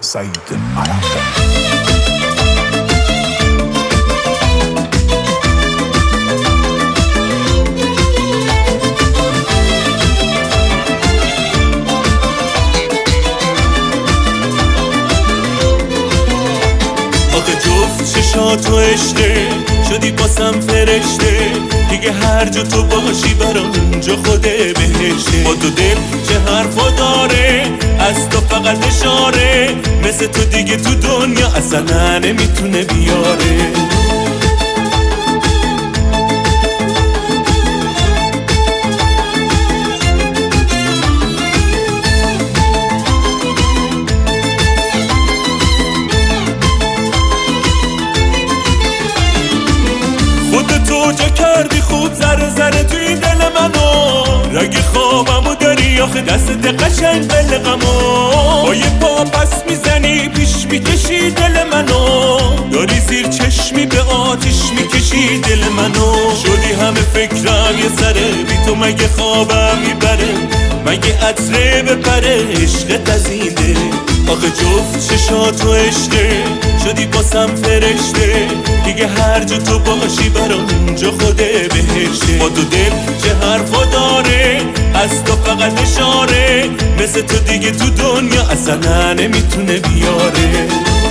سعید عرب. آخه جفت چشاتو عشقه شدی باسم فرشته، دیگه هر جا تو باشی برام اونجا خوده بهشته. با تو دل چه حرفا داره، از تو فقط اشاره، مثل تو دیگه تو دنیا اصلا نمیتونه بیاره. خودتو جا کردی خوب ذره ذره توی دل منو، رگ خوابمو داری آخه دستت قشنگ قلقمو. با یه پا پس میزنی پیش میکشی دل منو، داری زیر چشمی به آتیش میکشی دل منو. شدی همه فکرم یه سره، بی تو مگه خوابم میبره، مگه عطره بپره عشقت از این دل. آخه جفت چشاتو عشقه شدی باسم فرشته، دیگه هر جا تو باشی برام اونجا خوده بهشته. با تو دل چه حرفا داره، از تو فقط اشاره، مثل تو دیگه تو دنیا اصلا نمیتونه بیاره.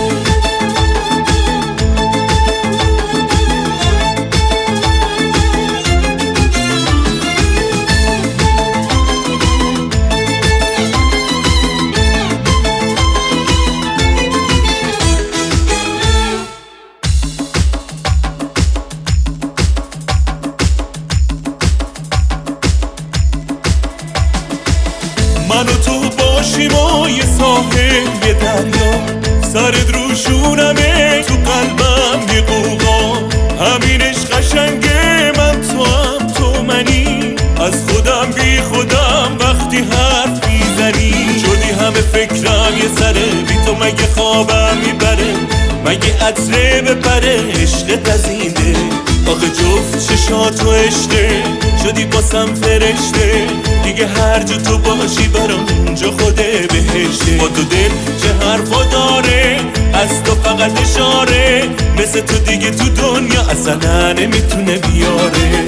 من و تو باشیم و یه ساحل یه دریا، سرت رو شونمه تو قلبم یه قوقا. همینش قشنگه من تو هم تو منی، از خودم بی خودم وقتی حرف میزنی. شدی همه فکرم یه سره، بی تو مگه خوابم میبره، مگه عطره بپره عشقت از این دل. آخه جفت چشاتو عشقه شدی باسم فرشته، دیگه هر جا تو باشی برام اونجا خوده بهشته. با تو دل چه حرفا داره، از تو فقط اشاره، مثل تو دیگه تو دنیا اصلا نمیتونه بیاره.